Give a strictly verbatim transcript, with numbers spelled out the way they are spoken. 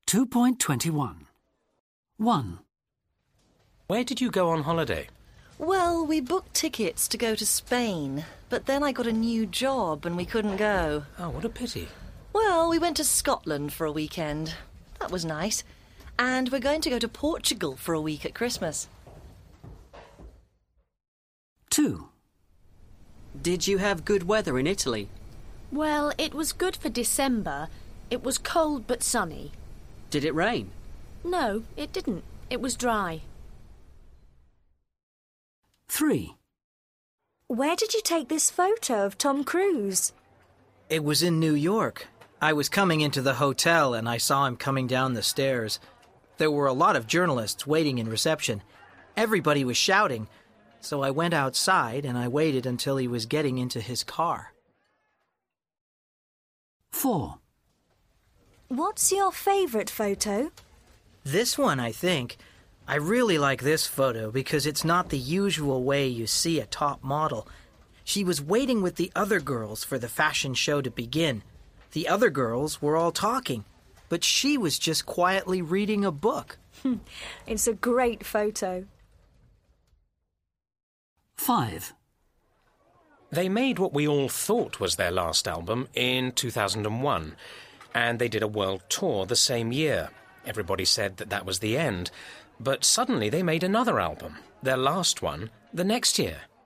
two point two one. one. Where did you go on holiday? Well, we booked tickets to go to Spain, but then I got a new job and we couldn't go. Oh, what a pity. Well, we went to Scotland for a weekend. That was nice. And we're going to go to Portugal for a week at Christmas. two. Did you have good weather in Italy? Well, it was good for December. It was cold but sunny. Did it rain? No, it didn't. It was dry. three. Where did you take this photo of Tom Cruise? It was in New York. I was coming into the hotel and I saw him coming down the stairs. There were a lot of journalists waiting in reception. Everybody was shouting, so I went outside and I waited until he was getting into his car. four. What's your favourite photo? This one, I think. I really like this photo because it's not the usual way you see a top model. She was waiting with the other girls for the fashion show to begin. The other girls were all talking, but she was just quietly reading a book. It's a great photo. five. They made what we all thought was their last album in two thousand one, and they did a world tour the same year. Everybody said that that was the end, but suddenly they made another album, their last one, the next year.